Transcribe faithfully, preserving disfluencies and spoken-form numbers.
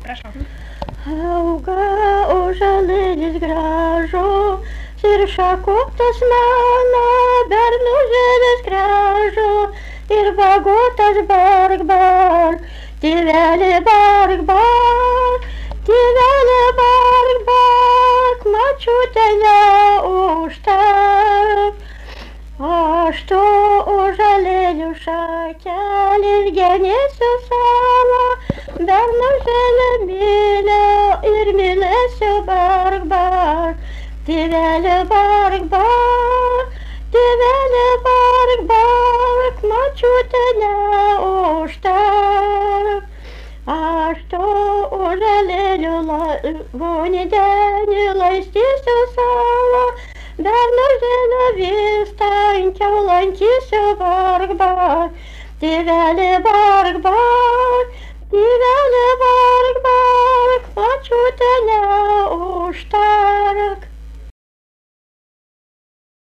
Prašau. Auga ąžuolinis gražus ir šakotas mano, bernužėlis gražus ir vagotas bark bark, tėvelė bark bark, tėvelė bark bark, močiute neužtark. Aš to ąžuolėlių šakelis genėsiu savo, bernužėlį myliu ir mylėsiu bark bark, tėvelė bark bark, tėvelė bark bark, močiute neužtark. Aš to ąžuolėlių vonidenį laistysiu savo, bernužėlio vis tankiau lankysiu bark bark, tėvelė bark bark, tėvelė bark bark, močiute neužtark.